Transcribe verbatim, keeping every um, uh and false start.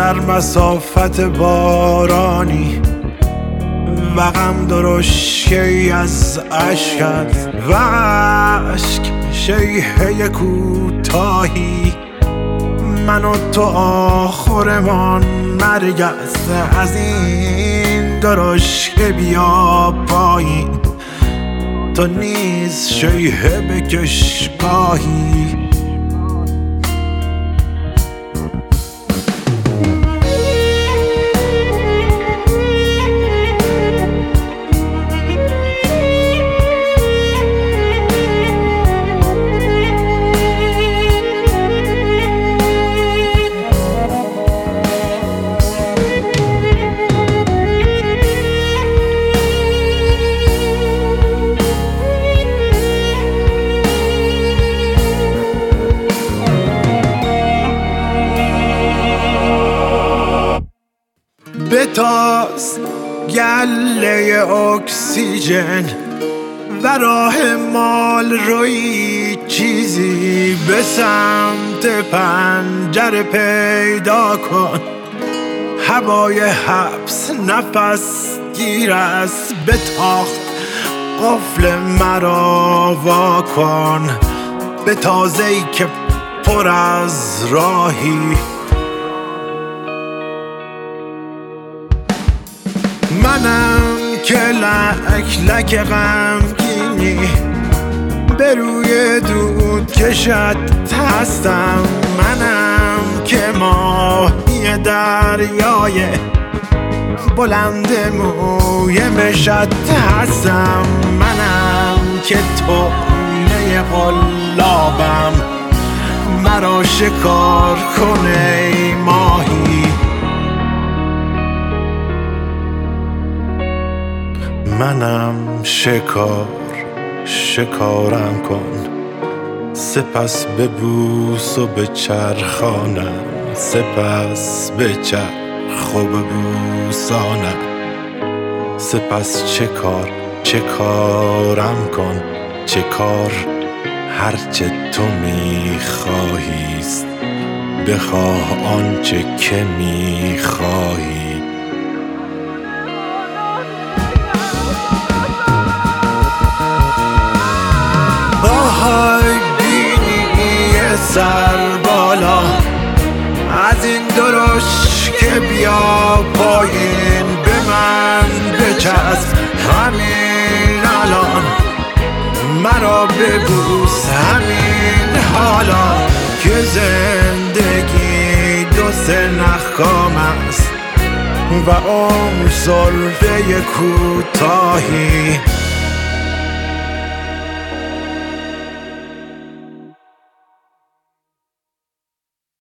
در مسافت بارانی و غم درشکی از عشقت و عشق شیهه کوتاهی، من و تو آخرمان مرگ است. از این درشکه بیا پایین، تو نیز شیهه بکش گاهی. بتاز گله اکسیژن و راه مال روی چیزی به سمت پنجره پیدا کن. هوای حبس نفس گیر است، به تاخت قفل مرا وا کن. به تازه‌ای که پر از راهی، منم که لک لک غمگینی به روی دود کشت هستم. منم که ماهی دریای بلند موی مشت هستم. منم که طعمه قلابم، مرا شکار کنه ای ماهی. منم شکار، شکارم کن، سپس ببوس و بچرخانم، سپس بچرخ و ببوسانم. سپس چه کار، چه کارم کن، چه کار هرچه تو میخواهیست، بخواه آنچه که میخواهی. آهای بینی سر بالا، از این درشت که بیا پایین، به من بچسب همین الان، مرا ببوس همین حالا، که زندگی دو سه نخکام است و عمر سلفه کوتاهی.